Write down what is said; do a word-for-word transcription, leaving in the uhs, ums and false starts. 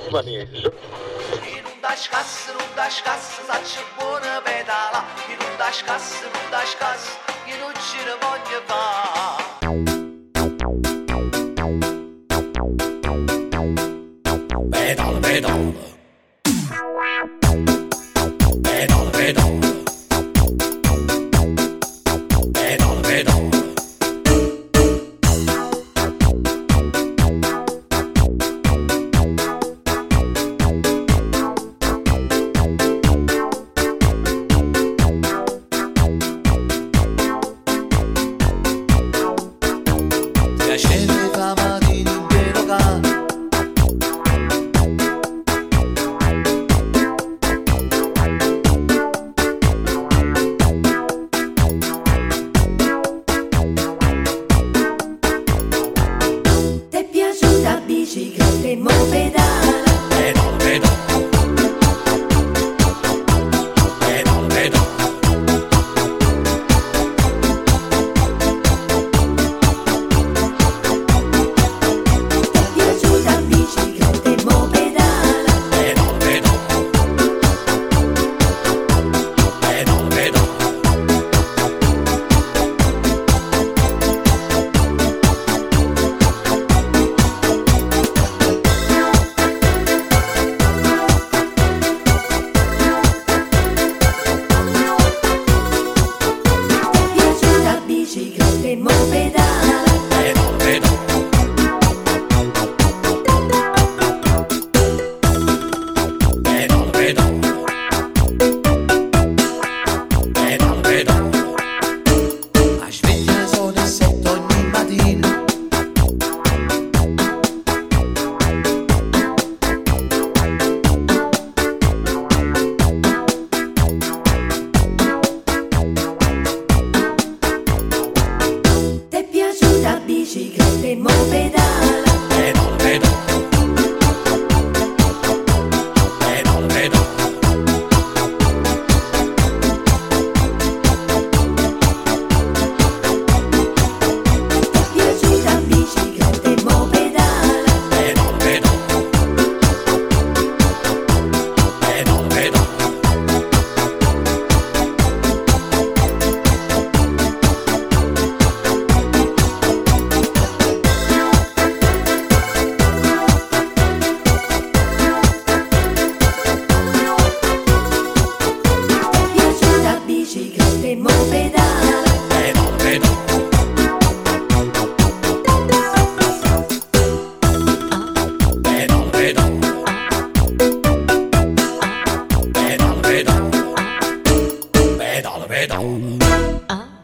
maneggio. In un dascas, in un dascas, faccio buona pedala. In un dascas, in un dascas, io non ci ne voglio fare. Pedal, pedal. Pedal, pedal. Pedal, pedal. Piacere fa matini in pieno cane. T'è piaciuta bicicletta e mo pedala? Pedal, pedal. Pedal, pedal. T'è piaciuta bicicletta e mo pedala? Pedal, pedal. Pedal, pedal. T'è piaciuta bicicletta e mo pedala? Pedal, pedal. Pedal, pedal. Pedal, pedal. La sveglia sono le sette ogni mattina. T'è piaciuta bicicletta e mo pedala? Pedal, pedal. Pedal, pedal. T'è piaciuta bicicletta e mo pedala? Pedal, pedal. Pedal, pedal. T'è piaciuta bicicletta e mo pedala? Pedal, pedal. Pedal, pedal. Pedal, pedal. Pedal, pedal.